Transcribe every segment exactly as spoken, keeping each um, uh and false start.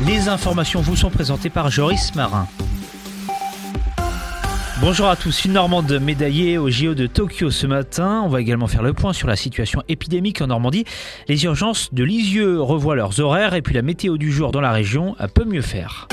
Les informations vous sont présentées par Joris Marin. Bonjour à tous, une Normande médaillée au J O de Tokyo ce matin. On va également faire le point sur la situation épidémique en Normandie. Les urgences de Lisieux revoient leurs horaires et puis la météo du jour dans la région peut mieux faire.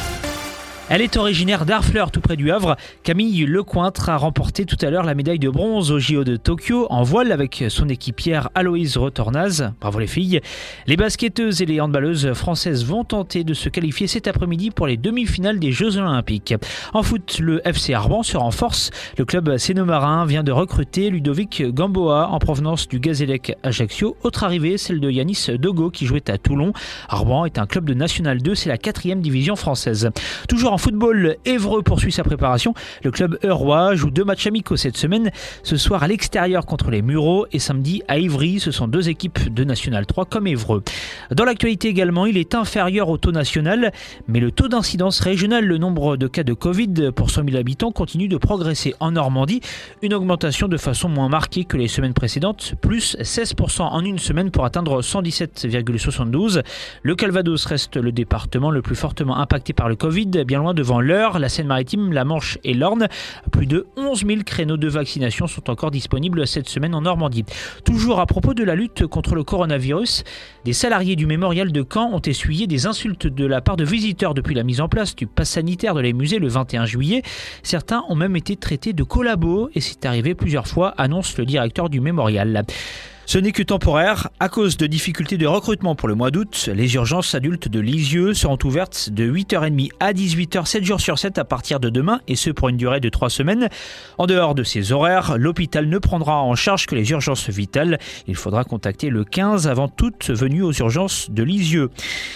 Elle est originaire d'Harfleur, tout près du Havre. Camille Lecointre a remporté tout à l'heure la médaille de bronze au J O de Tokyo en voile avec son équipière Aloïse Retornaz. Bravo les filles. Les basketteuses et les handballeuses françaises vont tenter de se qualifier cet après-midi pour les demi-finales des Jeux Olympiques. En foot, le F C Arban se renforce. Le club Sénomarin vient de recruter Ludovic Gamboa en provenance du Gazélec Ajaccio. Autre arrivée, celle de Yanis Dogo qui jouait à Toulon. Arban est un club de National deux, c'est la quatrième division française. Toujours en En football, Évreux poursuit sa préparation. Le club eurrois joue deux matchs amicaux cette semaine. Ce soir à l'extérieur contre les Mureaux et samedi à Ivry. Ce sont deux équipes de National trois comme Évreux. Dans l'actualité également, il est inférieur au taux national, mais le taux d'incidence régional, le nombre de cas de Covid pour cent mille habitants continue de progresser en Normandie. Une augmentation de façon moins marquée que les semaines précédentes, plus seize pour cent en une semaine pour atteindre cent dix-sept virgule soixante-douze. Le Calvados reste le département le plus fortement impacté par le Covid, bien loin devant l'Eure, la Seine-Maritime, la Manche et l'Orne. Plus de onze mille créneaux de vaccination sont encore disponibles cette semaine en Normandie. Toujours à propos de la lutte contre le coronavirus, des salariés du mémorial de Caen ont essuyé des insultes de la part de visiteurs depuis la mise en place du pass sanitaire de les musées le vingt et un juillet. Certains ont même été traités de collabos et c'est arrivé plusieurs fois, annonce le directeur du mémorial. Ce n'est que temporaire. À cause de difficultés de recrutement pour le mois d'août, les urgences adultes de Lisieux seront ouvertes de huit heures trente à dix-huit heures, sept jours sur sept à partir de demain, et ce pour une durée de trois semaines. En dehors de ces horaires, l'hôpital ne prendra en charge que les urgences vitales. Il faudra contacter le quinze avant toute venue aux urgences de Lisieux.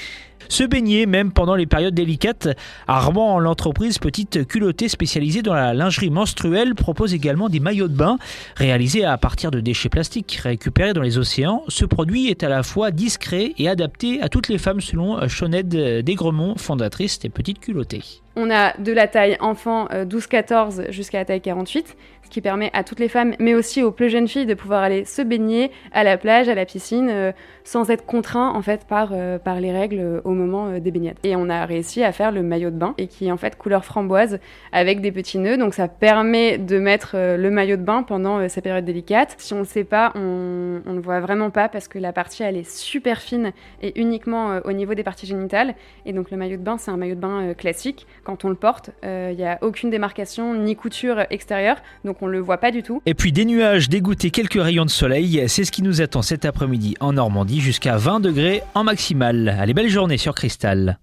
Se baigner même pendant les périodes délicates. Armand, l'entreprise Petite Culottée spécialisée dans la lingerie menstruelle, propose également des maillots de bain réalisés à partir de déchets plastiques récupérés dans les océans. Ce produit est à la fois discret et adapté à toutes les femmes selon Choned Desgremont, fondatrice des Petites Culottées. On a de la taille enfant douze quatorze jusqu'à la taille quarante-huit, ce qui permet à toutes les femmes, mais aussi aux plus jeunes filles, de pouvoir aller se baigner à la plage, à la piscine, euh, sans être contraint en fait par, euh, par les règles euh, au moment euh, des baignades. Et on a réussi à faire le maillot de bain, et qui est en fait couleur framboise avec des petits nœuds, donc ça permet de mettre euh, le maillot de bain pendant euh, ces périodes délicates. Si on ne le sait pas, on ne le voit vraiment pas parce que la partie elle est super fine et uniquement euh, au niveau des parties génitales. Et donc le maillot de bain, c'est un maillot de bain euh, classique. Quand on le porte, il euh, n'y a aucune démarcation ni couture extérieure, donc on ne le voit pas du tout. Et puis des nuages, des gouttes et quelques rayons de soleil, c'est ce qui nous attend cet après-midi en Normandie, jusqu'à vingt degrés en maximale. Allez, belle journée sur Cristal.